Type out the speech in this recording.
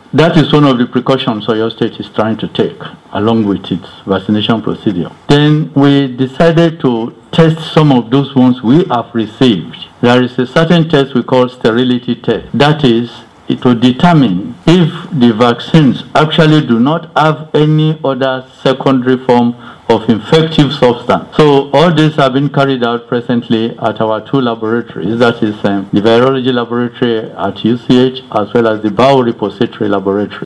that is one of the precautions Oyo State is trying to take along with its vaccination procedure. Then we decided to test some of those ones we have received. There is a certain test we call sterility test. That is, it will determine if the vaccines actually do not have any other secondary form of infective substance. So all these have been carried out presently at our two laboratories, that is the virology laboratory at UCH as well as the biorepository laboratory.